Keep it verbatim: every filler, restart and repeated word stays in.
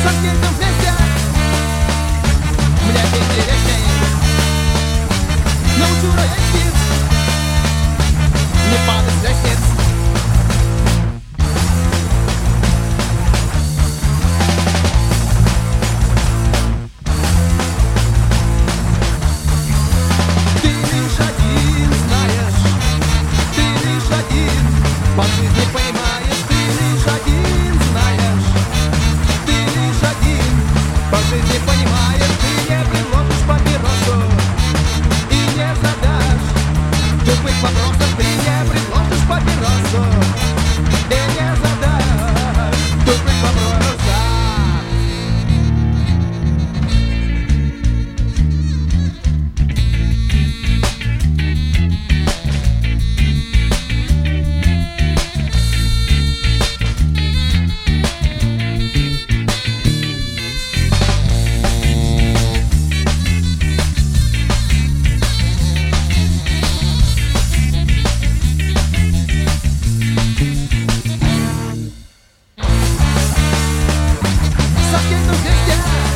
Закинем вместе, мне интересней. Научу роять птиц, не падать с лестниц. Ты лишь один знаешь, ты лишь один по жизни понимаешь, ты лишь один знаешь, ты лишь один по жизни понимаешь, ты не приложишь папиросу и не задашь тупых вопросов, ты не предложишь папиросу и не задашь тупых вопросов. Закинем вместе,